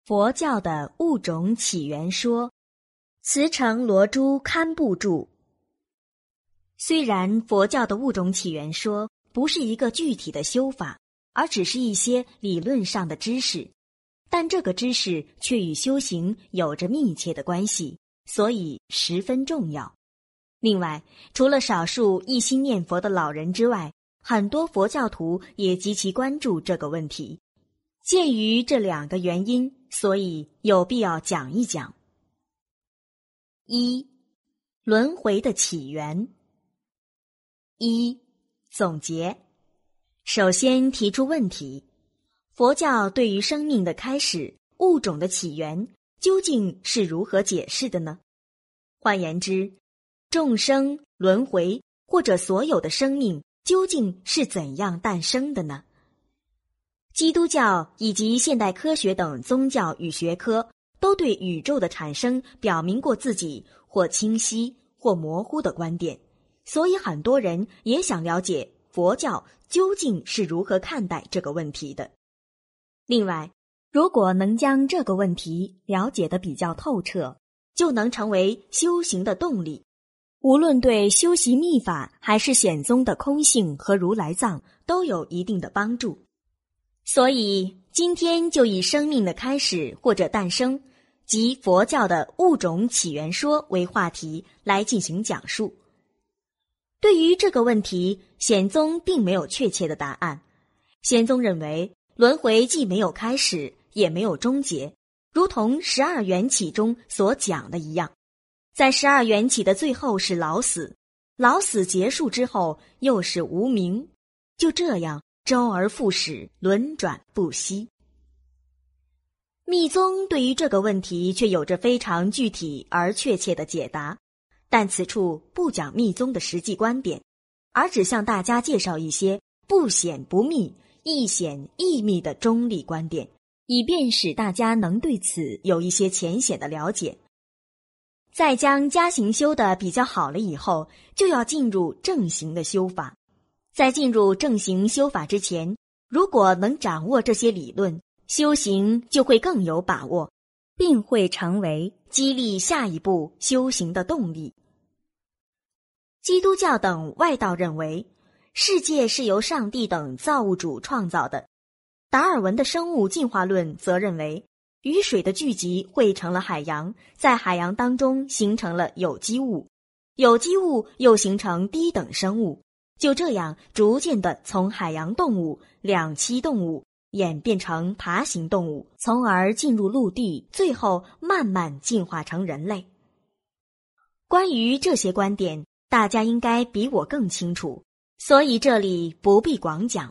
佛教的物种起源说，慈城罗珠堪布著。虽然佛教的物种起源说不是一个具体的修法，而只是一些理论上的知识，但这个知识却与修行有着密切的关系，所以十分重要。另外，除了少数一心念佛的老人之外，很多佛教徒也极其关注这个问题。鉴于这两个原因，所以有必要讲一讲。一、轮回的起源。一、总结。首先提出问题：佛教对于生命的开始、物种的起源究竟是如何解释的呢？换言之，众生、轮回或者所有的生命究竟是怎样诞生的呢？基督教以及现代科学等宗教与学科都对宇宙的产生表明过自己或清晰或模糊的观点，所以很多人也想了解佛教究竟是如何看待这个问题的。另外，如果能将这个问题了解得比较透彻，就能成为修行的动力，无论对修习密法还是显宗的空性和如来藏都有一定的帮助。所以今天就以生命的开始或者诞生及佛教的物种起源说为话题来进行讲述。对于这个问题，显宗并没有确切的答案。显宗认为轮回既没有开始也没有终结，如同12缘起中所讲的一样，在12缘起的最后是老死，老死结束之后又是无明，就这样周而复始，轮转不息。密宗对于这个问题却有着非常具体而确切的解答，但此处不讲密宗的实际观点，而只向大家介绍一些不显不密、亦显亦密的中立观点，以便使大家能对此有一些浅显的了解。在将加行修得比较好了以后，就要进入正行的修法。在进入正行修法之前，如果能掌握这些理论，修行就会更有把握，并会成为激励下一步修行的动力。基督教等外道认为，世界是由上帝等造物主创造的。达尔文的生物进化论则认为，雨水的聚集汇成了海洋，在海洋当中形成了有机物，有机物又形成低等生物，就这样逐渐地从海洋动物、两栖动物演变成爬行动物，从而进入陆地，最后慢慢进化成人类。关于这些观点，大家应该比我更清楚，所以这里不必广讲。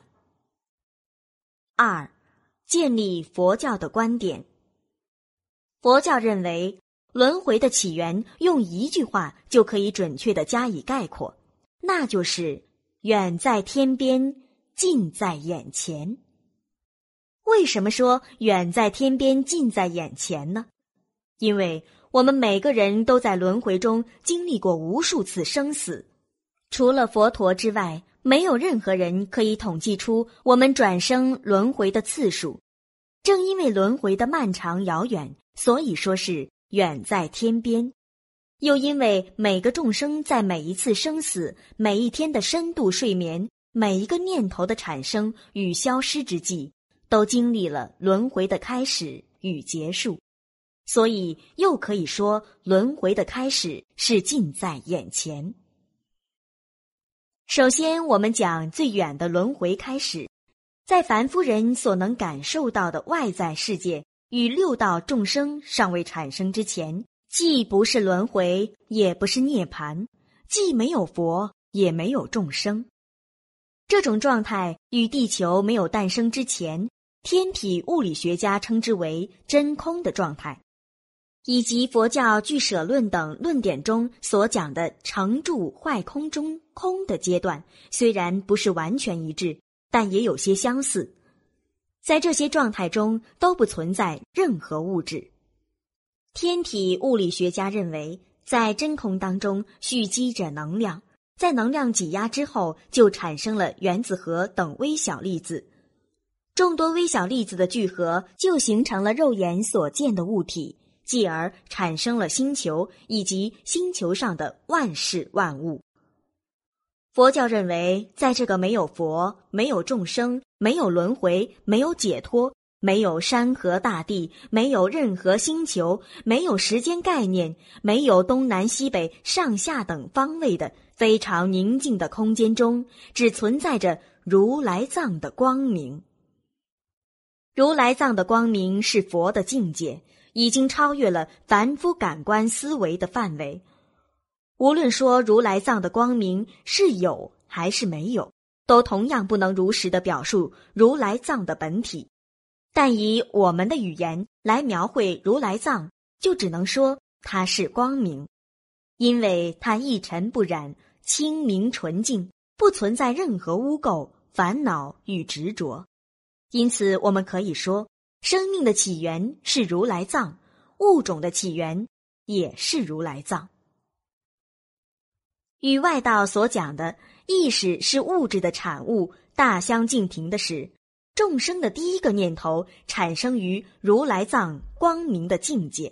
二、建立佛教的观点。佛教认为，轮回的起源用一句话就可以准确地加以概括，那就是远在天边，近在眼前。为什么说远在天边，近在眼前呢？因为我们每个人都在轮回中经历过无数次生死，除了佛陀之外，没有任何人可以统计出我们转生轮回的次数。正因为轮回的漫长遥远，所以说是远在天边。又因为每个众生在每一次生死、每一天的深度睡眠、每一个念头的产生与消失之际，都经历了轮回的开始与结束，所以又可以说轮回的开始是近在眼前。首先，我们讲最远的轮回开始，在凡夫人所能感受到的外在世界与六道众生尚未产生之前，既不是轮回，也不是涅槃，既没有佛，也没有众生。这种状态与地球没有诞生之前，天体物理学家称之为真空的状态，以及佛教俱舍论等论点中所讲的成住坏空中空的阶段，虽然不是完全一致，但也有些相似。在这些状态中都不存在任何物质。天体物理学家认为，在真空当中蓄积着能量，在能量挤压之后就产生了原子核等微小粒子。 众多微小粒子的聚合就形成了肉眼所见的物体，继而产生了星球以及星球上的万事万物。佛教认为，在这个没有佛、没有众生、没有轮回、没有解脱、没有山河大地、没有任何星球、没有时间概念、没有东南西北上下等方位的非常宁静的空间中，只存在着如来藏的光明。如来藏的光明是佛的境界，已经超越了凡夫感官思维的范围。无论说如来藏的光明是有还是没有，都同样不能如实地表述如来藏的本体。但以我们的语言来描绘如来藏，就只能说它是光明，因为它一尘不染，清明纯净，不存在任何污垢、烦恼与执着。因此我们可以说，生命的起源是如来藏，物种的起源也是如来藏。与外道所讲的意识是物质的产物大相径庭的是，众生的第一个念头产生于如来藏光明的境界。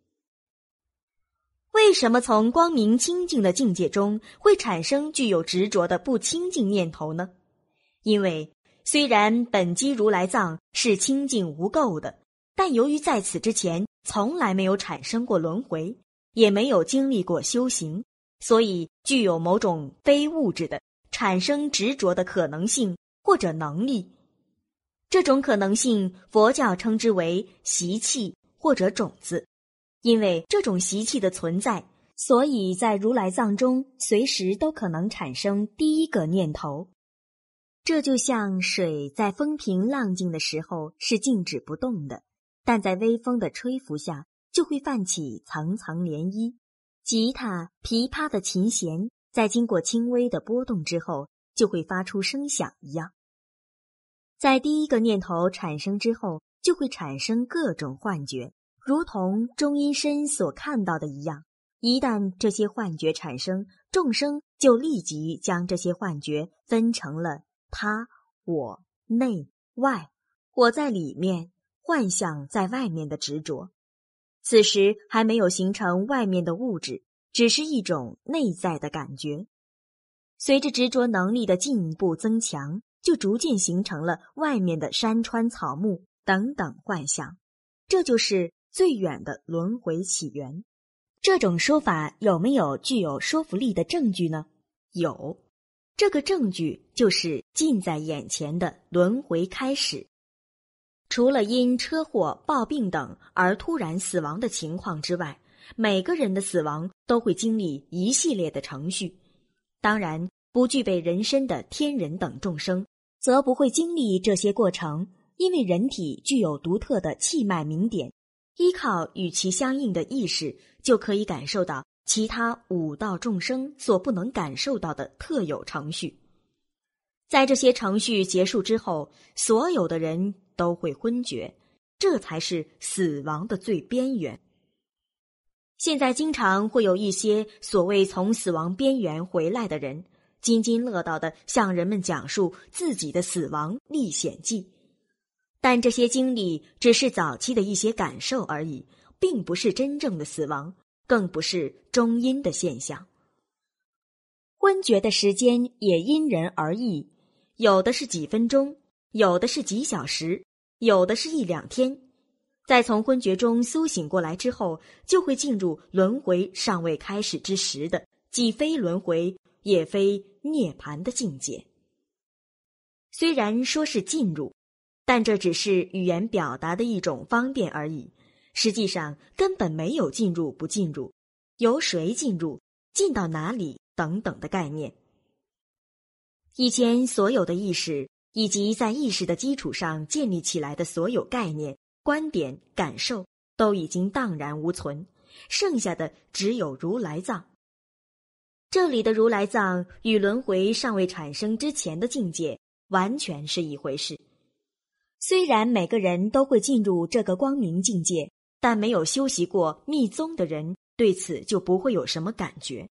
为什么从光明清净的境界中会产生具有执着的不清净念头呢？因为虽然本机如来藏是清净无垢的，但由于在此之前从来没有产生过轮回，也没有经历过修行，所以具有某种非物质的产生执着的可能性或者能力。这种可能性佛教称之为习气或者种子。因为这种习气的存在，所以在如来藏中随时都可能产生第一个念头。这就像水在风平浪静的时候是静止不动的，但在微风的吹拂下就会泛起层层涟漪。吉他、琵琶的琴弦在经过轻微的波动之后就会发出声响一样。在第一个念头产生之后，就会产生各种幻觉，如同中阴身所看到的一样。一旦这些幻觉产生，众生就立即将这些幻觉分成了他、我、内、外，我在里面，幻象在外面的执着。此时还没有形成外面的物质，只是一种内在的感觉。随着执着能力的进一步增强，就逐渐形成了外面的山川草木等等幻象。这就是最远的轮回起源。这种说法有没有具有说服力的证据呢？有，这个证据就是近在眼前的轮回开始。除了因车祸、暴病等而突然死亡的情况之外，每个人的死亡都会经历一系列的程序。当然，不具备人身的天人等众生，则不会经历这些过程，因为人体具有独特的气脉明点，依靠与其相应的意识，就可以感受到其他五道众生所不能感受到的特有程序。在这些程序结束之后，所有的人都会昏厥，这才是死亡的最边缘。现在经常会有一些所谓从死亡边缘回来的人，津津乐道地向人们讲述自己的死亡历险记。但这些经历只是早期的一些感受而已，并不是真正的死亡，更不是中阴的现象。昏厥的时间也因人而异，有的是几分钟，有的是几小时，有的是一两天。在从昏厥中苏醒过来之后，就会进入轮回尚未开始之时的既非轮回也非涅槃的境界。虽然说是进入，但这只是语言表达的一种方便而已，实际上根本没有进入不进入，由谁进入，进到哪里等等的概念。以前所有的意识，以及在意识的基础上建立起来的所有概念、观点、感受，都已经荡然无存，剩下的只有如来藏。这里的如来藏与轮回尚未产生之前的境界完全是一回事。虽然每个人都会进入这个光明境界，但没有修习过密宗的人对此就不会有什么感觉。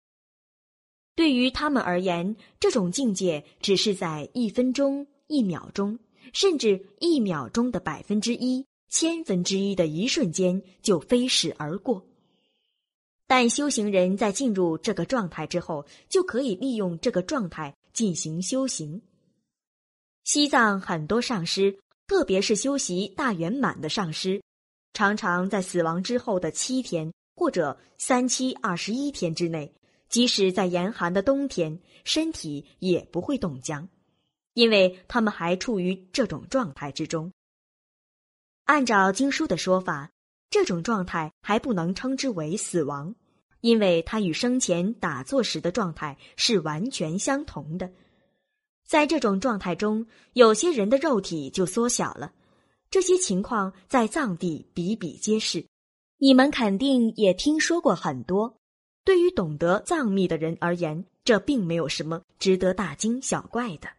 对于他们而言，这种境界只是在1分钟、1秒钟， 甚至1秒钟的1%、1/1000的一瞬间就飞逝而过。但修行人在进入这个状态之后，就可以利用这个状态进行修行。西藏很多上师，特别是修习大圆满的上师，常常在死亡之后的7天或者3-7-21天之内，即使在严寒的冬天，身体也不会冻僵，因为他们还处于这种状态之中。按照经书的说法，这种状态还不能称之为死亡，因为它与生前打坐时的状态是完全相同的。在这种状态中，有些人的肉体就缩小了，这些情况在藏地比比皆是，你们肯定也听说过很多。对于懂得藏秘的人而言，这并没有什么值得大惊小怪的。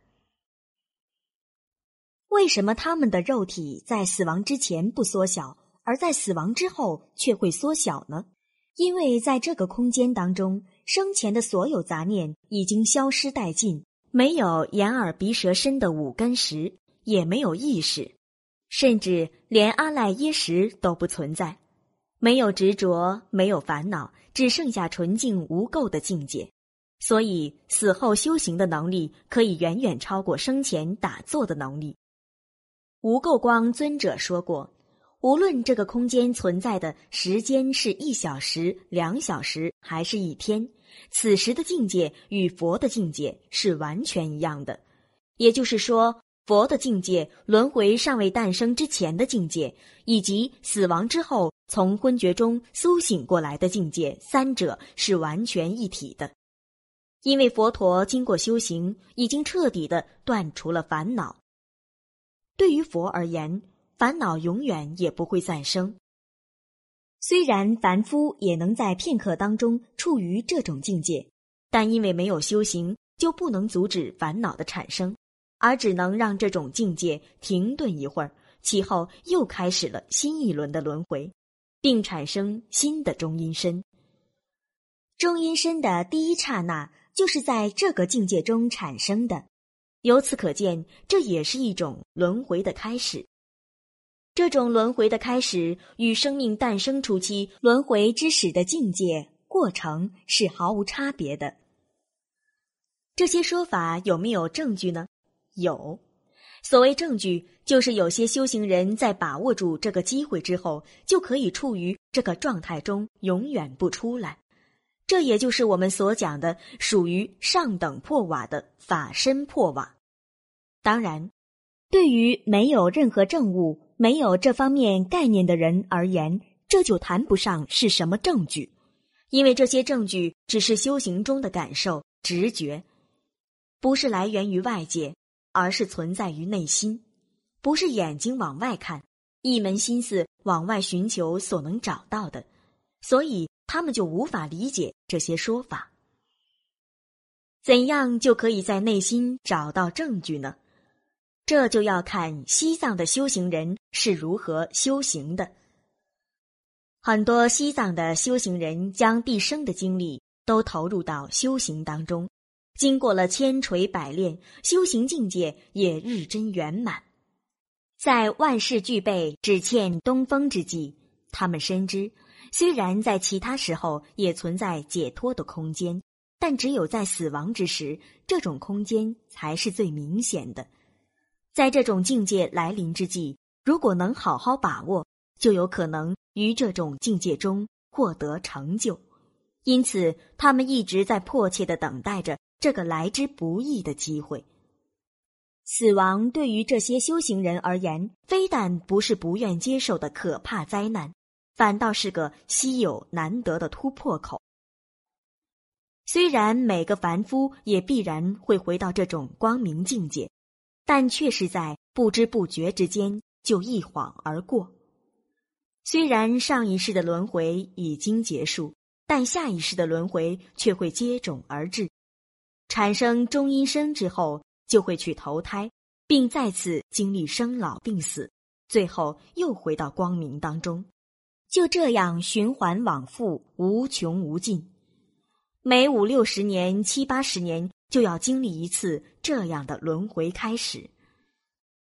为什么他们的肉体在死亡之前不缩小，而在死亡之后却会缩小呢？因为在这个空间当中，生前的所有杂念已经消失殆尽，没有眼耳鼻舌身的5根识，也没有意识，甚至连阿赖耶识都不存在，没有执着，没有烦恼，只剩下纯净无垢的境界。所以死后修行的能力可以远远超过生前打坐的能力。无垢光尊者说过，无论这个空间存在的时间是1小时、2小时还是1天，此时的境界与佛的境界是完全一样的。也就是说，佛的境界、轮回尚未诞生之前的境界，以及死亡之后从昏厥中苏醒过来的境界，三者是完全一体的。因为佛陀经过修行，已经彻底地断除了烦恼。对于佛而言，烦恼永远也不会再生。虽然凡夫也能在片刻当中处于这种境界，但因为没有修行，就不能阻止烦恼的产生，而只能让这种境界停顿一会儿，其后又开始了新一轮的轮回，并产生新的中阴身。中阴身的第一刹那就是在这个境界中产生的，由此可见，这也是一种轮回的开始。这种轮回的开始与生命诞生初期轮回之始的境界过程是毫无差别的。这些说法有没有证据呢？有。所谓证据，就是有些修行人在把握住这个机会之后，就可以处于这个状态中永远不出来。这也就是我们所讲的属于上等破瓦的法身破瓦。当然，对于没有任何证物、没有这方面概念的人而言，这就谈不上是什么证据，因为这些证据只是修行中的感受、直觉，不是来源于外界，而是存在于内心，不是眼睛往外看，一门心思往外寻求所能找到的，所以他们就无法理解这些说法。怎样就可以在内心找到证据呢？这就要看西藏的修行人是如何修行的。很多西藏的修行人将毕生的精力都投入到修行当中，经过了千锤百炼，修行境界也日臻圆满。在万事俱备，只欠东风之际，他们深知，虽然在其他时候也存在解脱的空间，但只有在死亡之时，这种空间才是最明显的。在这种境界来临之际，如果能好好把握，就有可能于这种境界中获得成就。因此，他们一直在迫切地等待着这个来之不易的机会。死亡对于这些修行人而言，非但不是不愿接受的可怕灾难，反倒是个稀有难得的突破口。虽然每个凡夫也必然会回到这种光明境界，但却是在不知不觉之间就一晃而过。虽然上一世的轮回已经结束，但下一世的轮回却会接踵而至。产生中阴身之后，就会去投胎，并再次经历生老病死，最后又回到光明当中。就这样循环往复，无穷无尽。每50-60年、70-80年就要经历一次这样的轮回开始。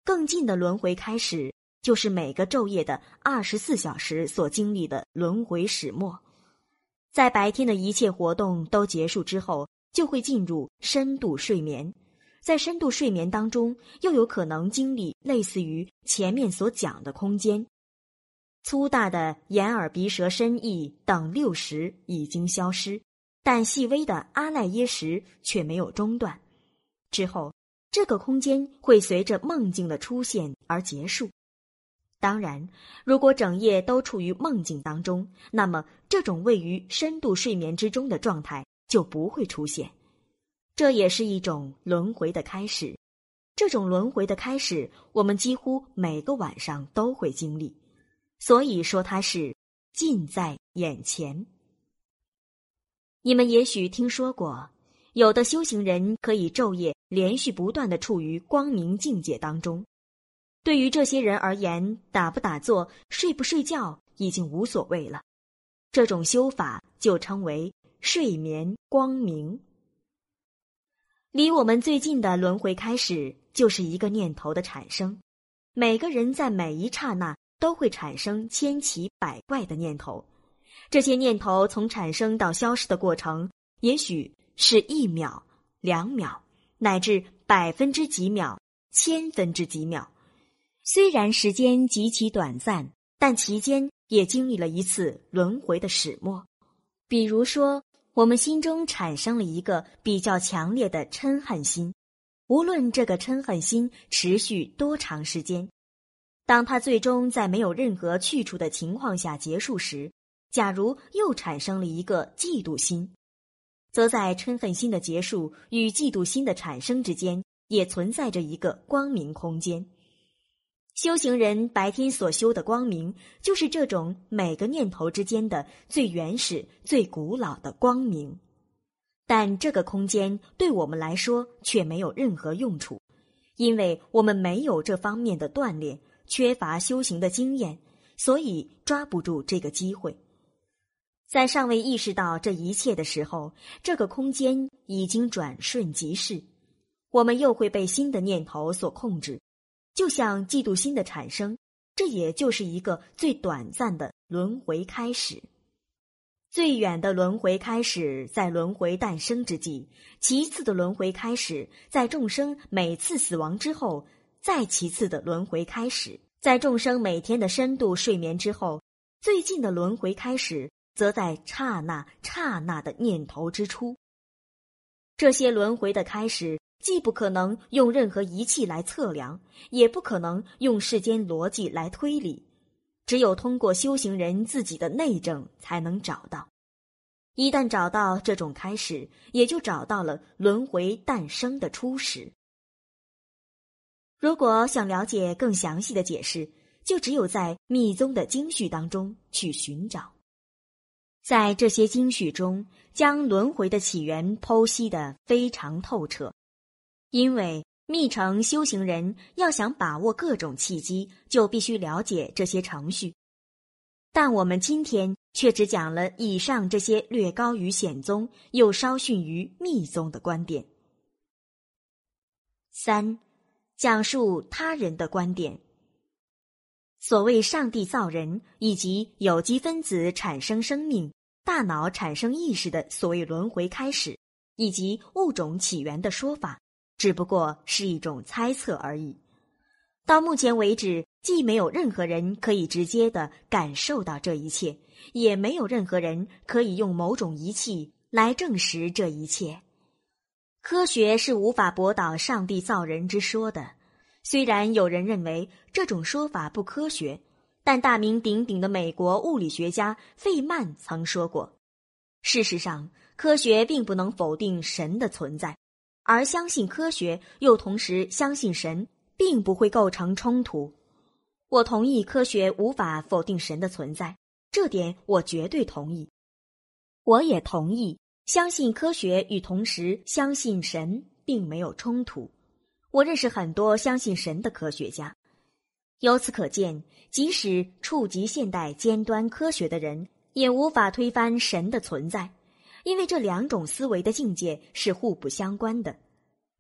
更近的轮回开始，就是每个昼夜的24小时所经历的轮回始末。在白天的一切活动都结束之后，就会进入深度睡眠。在深度睡眠当中，又有可能经历类似于前面所讲的空间。粗大的眼耳鼻舌身意等六识已经消失，但细微的阿赖耶识却没有中断。之后，这个空间会随着梦境的出现而结束。当然，如果整夜都处于梦境当中，那么这种位于深度睡眠之中的状态就不会出现。这也是一种轮回的开始。这种轮回的开始，我们几乎每个晚上都会经历，所以说它是近在眼前。你们也许听说过，有的修行人可以昼夜连续不断地处于光明境界当中。对于这些人而言，打不打坐、睡不睡觉已经无所谓了。这种修法就称为睡眠光明。离我们最近的轮回开始，就是一个念头的产生。每个人在每一刹那都会产生千奇百怪的念头，这些念头从产生到消失的过程，也许是1秒、2秒，乃至100分之几秒、1000分之几秒。虽然时间极其短暂，但其间也经历了一次轮回的始末。比如说，我们心中产生了一个比较强烈的嗔恨心，无论这个嗔恨心持续多长时间，当它最终在没有任何去处的情况下结束时，假如又产生了一个嫉妒心，则在嗔恨心的结束与嫉妒心的产生之间，也存在着一个光明空间。修行人白天所修的光明，就是这种每个念头之间的最原始、最古老的光明。但这个空间对我们来说却没有任何用处，因为我们没有这方面的锻炼，缺乏修行的经验，所以抓不住这个机会。在尚未意识到这一切的时候，这个空间已经转瞬即逝，我们又会被新的念头所控制。就像嫉妒心的产生，这也就是一个最短暂的轮回开始。最远的轮回开始在轮回诞生之际，其次的轮回开始在众生每次死亡之后，再其次的轮回开始在众生每天的深度睡眠之后，最近的轮回开始则在刹那刹那的念头之初。这些轮回的开始既不可能用任何仪器来测量，也不可能用世间逻辑来推理，只有通过修行人自己的内证才能找到。一旦找到这种开始，也就找到了轮回诞生的初始。如果想了解更详细的解释，就只有在密宗的经序当中去寻找。在这些经序中，将轮回的起源剖析得非常透彻。因为密乘修行人要想把握各种契机，就必须了解这些程序。但我们今天却只讲了以上这些略高于显宗，又稍逊于密宗的观点。3. 讲述他人的观点。所谓上帝造人，以及有机分子产生生命、大脑产生意识的所谓轮回开始，以及物种起源的说法，只不过是一种猜测而已。到目前为止，既没有任何人可以直接地感受到这一切，也没有任何人可以用某种仪器来证实这一切。科学是无法驳倒上帝造人之说的。虽然有人认为这种说法不科学，但大名鼎鼎的美国物理学家费曼曾说过，事实上，科学并不能否定神的存在，而相信科学又同时相信神，并不会构成冲突。我同意科学无法否定神的存在，这点我绝对同意。我也同意相信科学与同时相信神并没有冲突。我认识很多相信神的科学家，由此可见，即使触及现代尖端科学的人，也无法推翻神的存在，因为这两种思维的境界是互不相关的。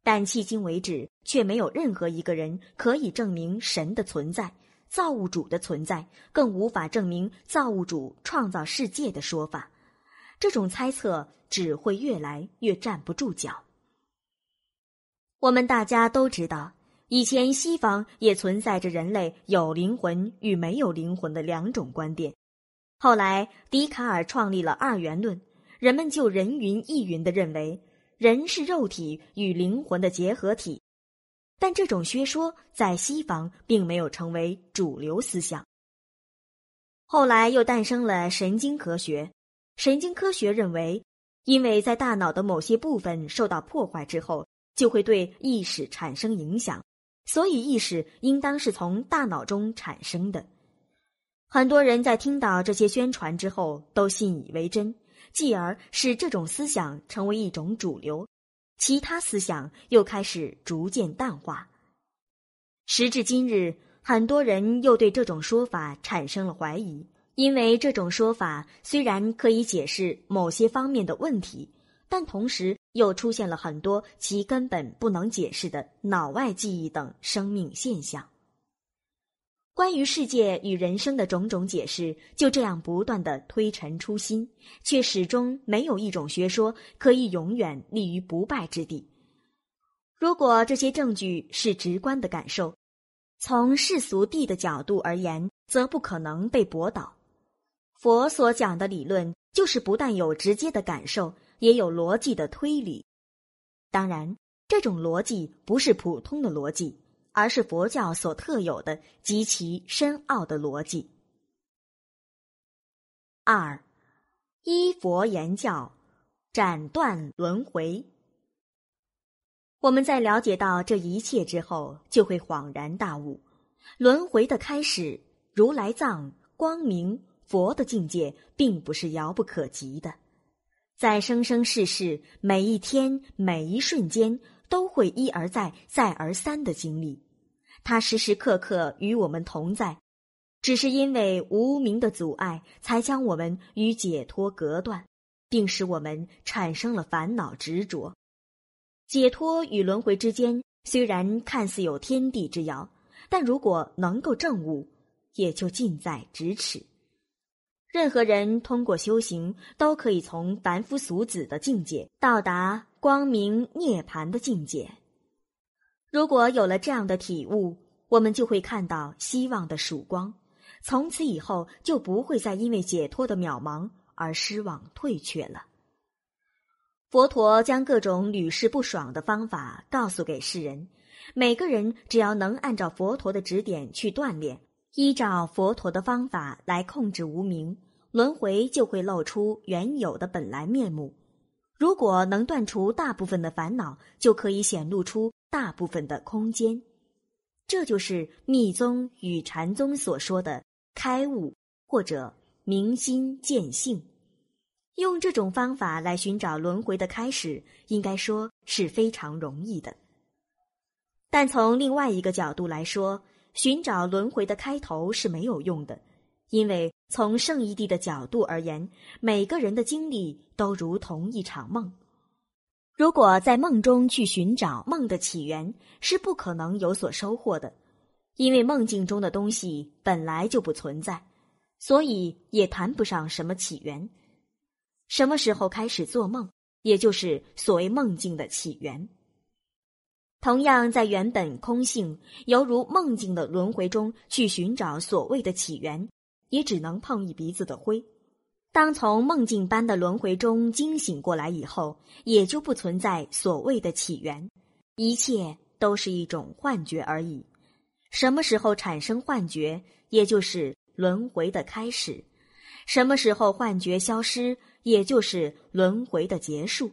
但迄今为止，却没有任何一个人可以证明神的存在、造物主的存在，更无法证明造物主创造世界的说法。这种猜测只会越来越站不住脚。我们大家都知道，以前西方也存在着人类有灵魂与没有灵魂的两种观点。后来笛卡尔创立了二元论，人们就人云亦云地认为人是肉体与灵魂的结合体，但这种学说在西方并没有成为主流思想。后来又诞生了神经科学，神经科学认为，因为在大脑的某些部分受到破坏之后，就会对意识产生影响，所以意识应当是从大脑中产生的。很多人在听到这些宣传之后都信以为真，继而使这种思想成为一种主流，其他思想又开始逐渐淡化。时至今日，很多人又对这种说法产生了怀疑，因为这种说法虽然可以解释某些方面的问题，但同时又出现了很多其根本不能解释的脑外记忆等生命现象。关于世界与人生的种种解释就这样不断地推陈出新，却始终没有一种学说可以永远立于不败之地。如果这些证据是直观的感受，从世俗谛的角度而言，则不可能被驳倒。佛所讲的理论就是不但有直接的感受，也有逻辑的推理。当然，这种逻辑不是普通的逻辑，而是佛教所特有的极其深奥的逻辑。2. 依佛言教，斩断轮回。我们在了解到这一切之后，就会恍然大悟，轮回的开始，如来藏、光明、佛的境界并不是遥不可及的。在生生世世，每一天每一瞬间都会一而再再而三的经历，它时时刻刻与我们同在，只是因为无明的阻碍，才将我们与解脱隔断，并使我们产生了烦恼执着。解脱与轮回之间虽然看似有天地之遥，但如果能够证悟，也就近在咫尺。任何人通过修行，都可以从凡夫俗子的境界到达光明涅槃的境界。如果有了这样的体悟，我们就会看到希望的曙光，从此以后就不会再因为解脱的渺茫而失望退却了。佛陀将各种屡试不爽的方法告诉给世人，每个人只要能按照佛陀的指点去锻炼，依照佛陀的方法来控制无明，轮回就会露出原有的本来面目。如果能断除大部分的烦恼，就可以显露出大部分的空间。这就是密宗与禅宗所说的开悟，或者明心见性。用这种方法来寻找轮回的开始，应该说是非常容易的。但从另外一个角度来说，寻找轮回的开头是没有用的，因为从圣义谛的角度而言，每个人的经历都如同一场梦。如果在梦中去寻找梦的起源，是不可能有所收获的，因为梦境中的东西本来就不存在，所以也谈不上什么起源。什么时候开始做梦，也就是所谓梦境的起源。同样，在原本空性犹如梦境的轮回中去寻找所谓的起源，也只能碰一鼻子的灰。当从梦境般的轮回中惊醒过来以后，也就不存在所谓的起源，一切都是一种幻觉而已。什么时候产生幻觉，也就是轮回的开始；什么时候幻觉消失，也就是轮回的结束。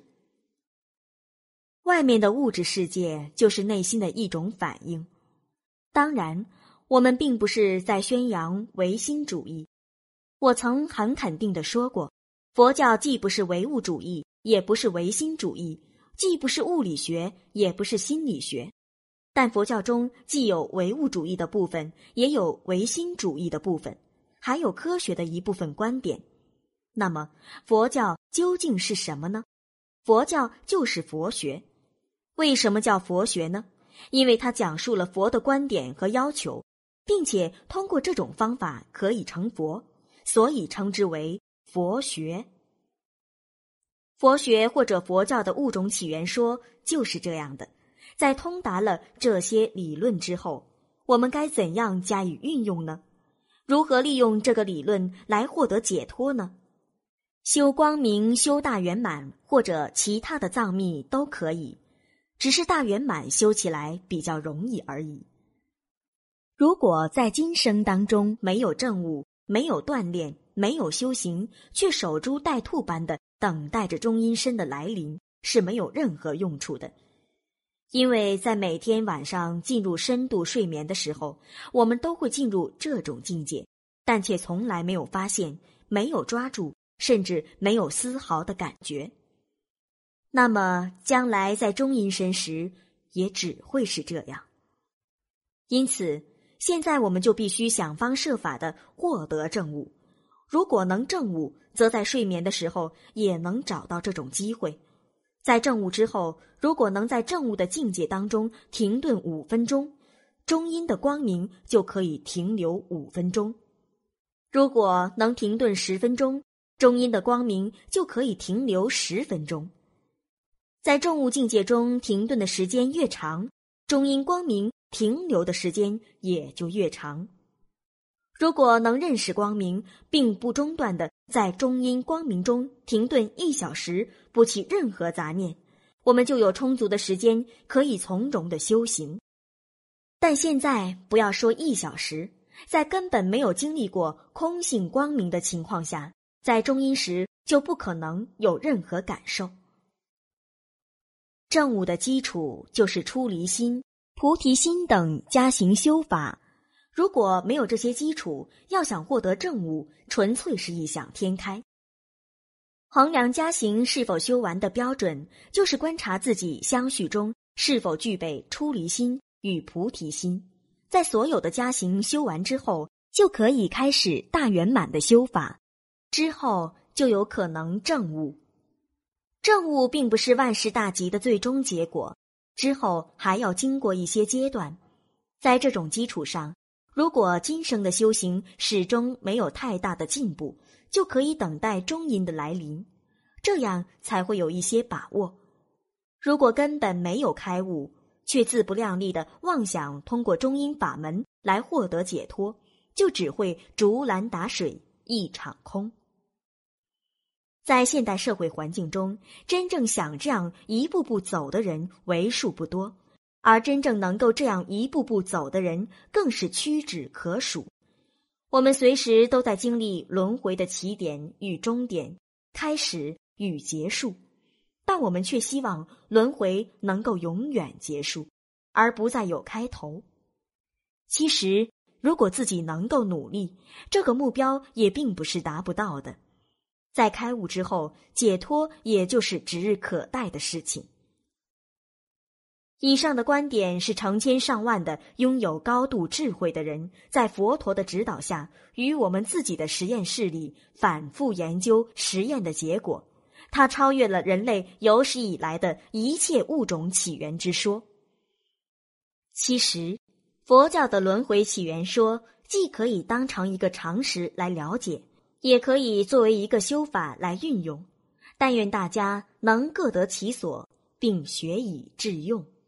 外面的物质世界就是内心的一种反应。当然，我们并不是在宣扬唯心主义。我曾很肯定地说过，佛教既不是唯物主义，也不是唯心主义，既不是物理学，也不是心理学。但佛教中既有唯物主义的部分，也有唯心主义的部分，还有科学的一部分观点。那么，佛教究竟是什么呢？佛教就是佛学。 为什么叫佛学呢？因为它讲述了佛的观点和要求，并且通过这种方法可以成佛，所以称之为佛学。佛学或者佛教的物种起源说就是这样的。在通达了这些理论之后，我们该怎样加以运用呢？如何利用这个理论来获得解脱呢？修光明、修大圆满或者其他的藏密都可以，只是大圆满修起来比较容易而已。如果在今生当中没有证悟，没有锻炼，没有修行，却守株待兔般的等待着中阴身的来临，是没有任何用处的。因为在每天晚上进入深度睡眠的时候，我们都会进入这种境界，但却从来没有发现，没有抓住，甚至没有丝毫的感觉。那么将来在中阴身时也只会是这样。因此现在我们就必须想方设法地获得证悟，如果能证悟，则在睡眠的时候也能找到这种机会。在证悟之后，如果能在证悟的境界当中停顿5分钟，中阴的光明就可以停留5分钟。如果能停顿10分钟，中阴的光明就可以停留10分钟。在证悟境界中停顿的时间越长，中阴光明停留的时间也就越长。如果能认识光明，并不中断地在中阴光明中停顿1小时，不起任何杂念，我们就有充足的时间可以从容地修行。但现在不要说1小时，在根本没有经历过空性光明的情况下，在中阴时就不可能有任何感受。证悟的基础就是出离心、菩提心等加行修法。如果没有这些基础，要想获得证悟，纯粹是异想天开。衡量加行是否修完的标准，就是观察自己相续中是否具备出离心与菩提心。在所有的加行修完之后，就可以开始大圆满的修法，之后就有可能证悟。证悟并不是万事大吉的最终结果，之后还要经过一些阶段。在这种基础上，如果今生的修行始终没有太大的进步，就可以等待中阴的来临，这样才会有一些把握。如果根本没有开悟，却自不量力地妄想通过中阴法门来获得解脱，就只会竹篮打水一场空。在现代社会环境中，真正想这样一步步走的人为数不多，而真正能够这样一步步走的人更是屈指可数。我们随时都在经历轮回的起点与终点，开始与结束，但我们却希望轮回能够永远结束，而不再有开头。其实，如果自己能够努力，这个目标也并不是达不到的。在开悟之后，解脱也就是指日可待的事情。以上的观点是成千上万的拥有高度智慧的人在佛陀的指导下，与我们自己的实验室里反复研究实验的结果。它超越了人类有史以来的一切物种起源之说。其实，佛教的轮回起源说既可以当成一个常识来了解，也可以作为一个修法来运用。但愿大家能各得其所，并学以致用。